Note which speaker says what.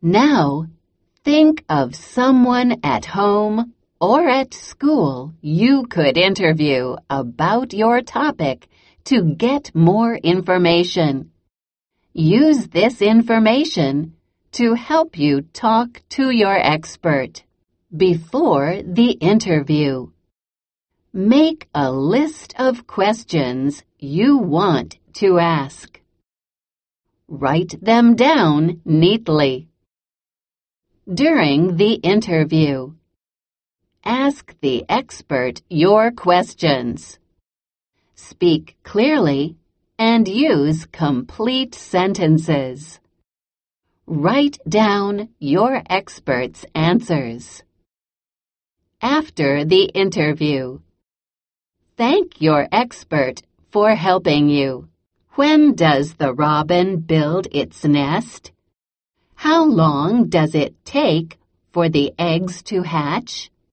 Speaker 1: Now, think of someone at home or at school you could interview about your topic to get more information. Use this information to help you talk to your expert before the interview. Make a list of questions you want to ask. Write them down neatly. During the interview, ask the expert your questions. Speak clearly and use complete sentences. Write down your expert's answers. After the interview, thank your expert for helping you. When does the robin build its nest? How long does it take for the eggs to hatch?